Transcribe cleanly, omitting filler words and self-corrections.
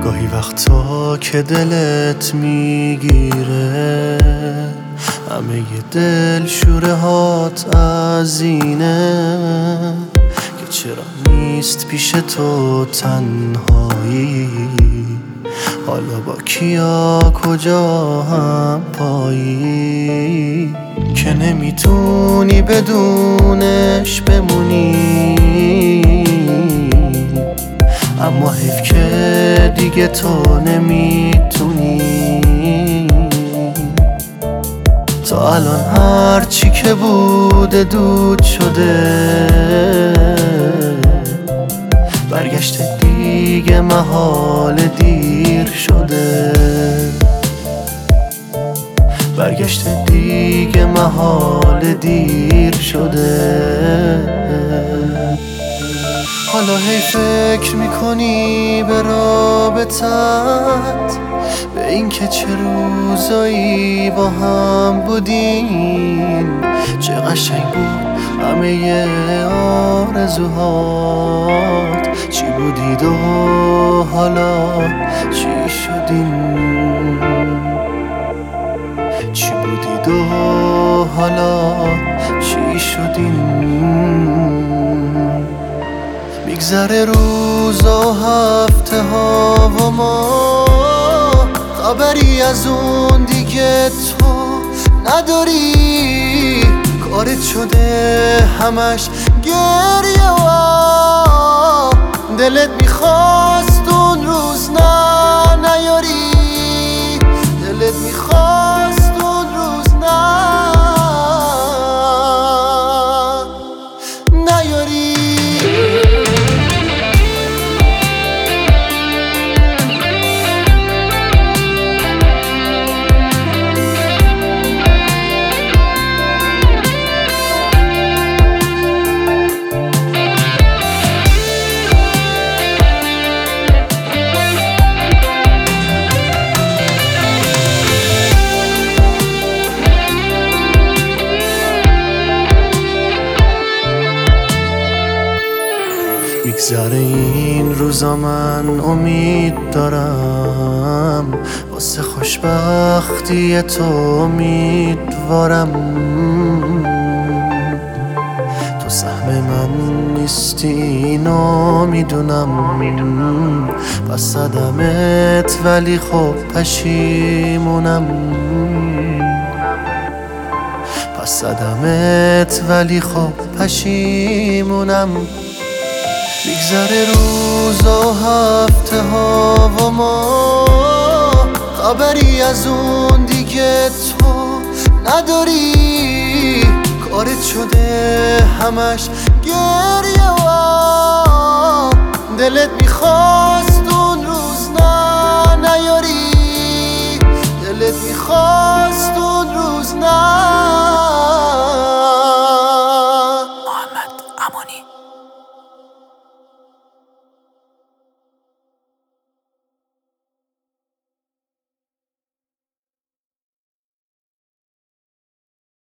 گاهی وقتا که دلت میگیره همه دل شوره هات از اینه که چرا نیست پیش تو تنهایی، حالا با کیا کجا هم پایی، که نمیتونی بدونش بمونی. اما حیف که دیگه تو نمیتونی. تا الان هر چی که بوده دود شده، برگشته دیگه محال دیر شده، برگشته دیگه محال دیر شده. حالا هی فکر میکنی به رابطت، به این که چه روزایی با هم بودیم، چه قشنگ بود همه آرزوهات، چی بودید و حالا چی شدیم، چی بودید و حالا چی شدیم. میگذره روز و هفته ها و ما، خبری از اون دیگه تو نداری. کارت شده همش گریه و دلت میخواست اون روز نیاری، دلت میخواست اون روز نیاری. میگذره این روزا من امید دارم، واسه خوشبختی تو امیدوارم. تو سهم من نیستی اینو میدونم، پس صدمت ولی خب پشیمونم، پس صدمت ولی خب پشیمونم. میگذره روز و هفته ها و ما، خبری از اون دیگه تو نداری. کارت شده همش گریه و دلت میخواست